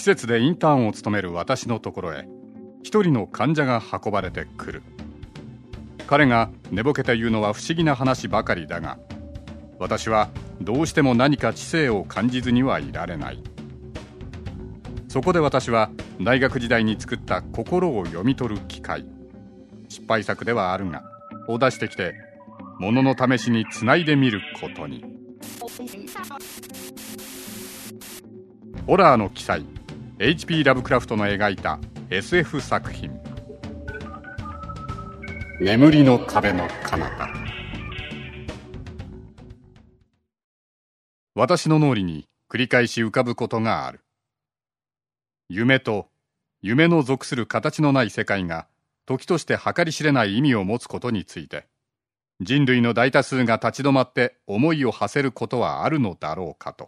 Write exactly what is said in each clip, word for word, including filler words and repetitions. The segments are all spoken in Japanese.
施設でインターンを務める私のところへ一人の患者が運ばれてくる。彼が寝ぼけて言うのは不思議な話ばかりだが、私はどうしても何か知性を感じずにはいられない。そこで私は大学時代に作った心を読み取る機械、失敗作ではあるがを出してきて、ものの試しにつないでみることに。ホラーの奇才 エイチピー ラブクラフトの描いた エスエフ 作品、眠りの壁の彼方。私の脳裏に繰り返し浮かぶことがある。夢と夢の属する形のない世界が時として計り知れない意味を持つことについて、人類の大多数が立ち止まって思いを馳せることはあるのだろうかと。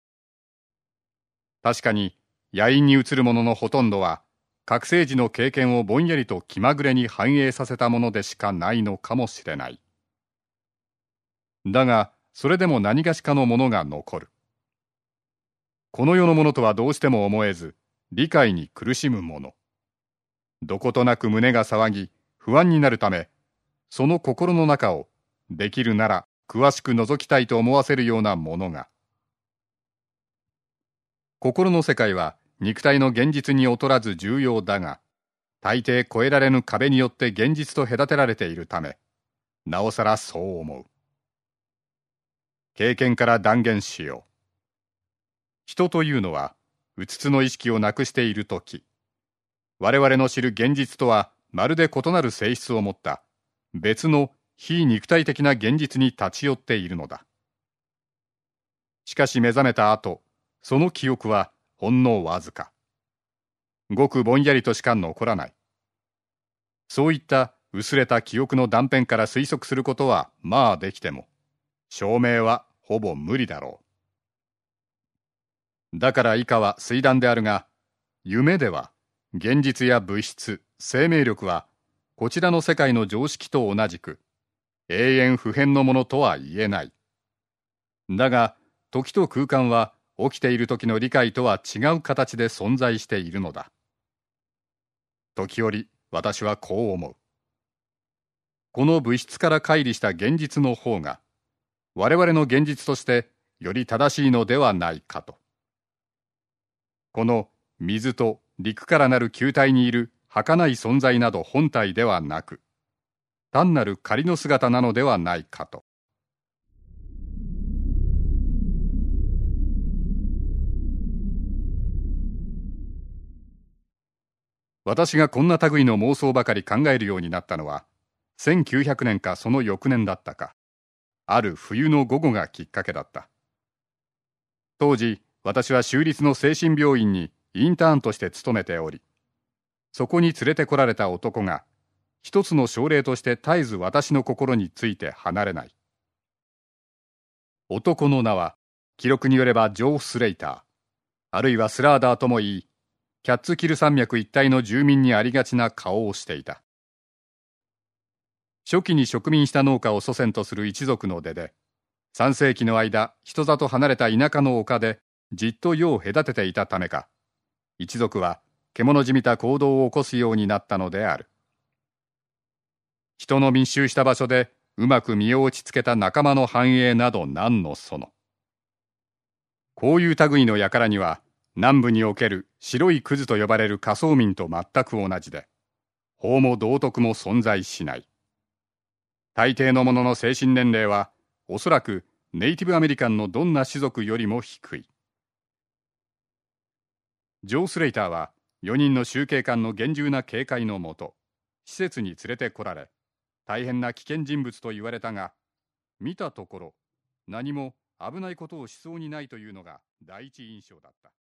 確かに野因に映るもののほとんどは覚醒時の経験をぼんやりと気まぐれに反映させたものでしかないのかもしれない。だがそれでも何がしかのものが残る。この世のものとはどうしても思えず理解に苦しむもの。どことなく胸が騒ぎ不安になるため、その心の中をできるなら詳しく覗きたいと思わせるようなものが。心の世界は肉体の現実に劣らず重要だが、大抵越えられぬ壁によって現実と隔てられているため、なおさらそう思う。経験から断言しよう。人というのはうつつの意識をなくしているとき、我々の知る現実とはまるで異なる性質を持った別の非肉体的な現実に立ち寄っているのだ。しかし目覚めた後、その記憶はほんのわずか。ごくぼんやりとしか残らない。そういった薄れた記憶の断片から推測することはまあできても、証明はほぼ無理だろう。だから以下は推断であるが、夢では現実や物質、生命力はこちらの世界の常識と同じく永遠不変のものとは言えない。だが時と空間は起きている時の理解とは違う形で存在しているのだ。時折私はこう思う。この物質から乖離した現実の方が我々の現実としてより正しいのではないかと。この水と陸からなる球体にいる儚い存在など本体ではなく、単なる仮の姿なのではないかと。私がこんな類の妄想ばかり考えるようになったのは、せんきゅうひゃくねんかその翌年だったか、ある冬の午後がきっかけだった。当時、私は州立の精神病院にインターンとして勤めており、そこに連れてこられた男が、一つの症例として絶えず私の心について離れない。男の名は、記録によればジョー・スレイター、あるいはスラーダーともいい、キャッツキル山脈一帯の住民にありがちな顔をしていた。初期に植民した農家を祖先とする一族の出で、三世紀の間、人里離れた田舎の丘でじっと世を隔てていたためか、一族は獣じみた行動を起こすようになったのである。人の密集した場所でうまく身を落ち着けた仲間の繁栄など何のその。こういう類の輩には、南部における白いクズと呼ばれる下層民と全く同じで、法も道徳も存在しない。大抵の者の精神年齢は、おそらくネイティブアメリカンのどんな種族よりも低い。ジョー・スレイターは、よにんの集計官の厳重な警戒のもと、施設に連れてこられ、大変な危険人物と言われたが、見たところ、何も危ないことをしそうにないというのが第一印象だった。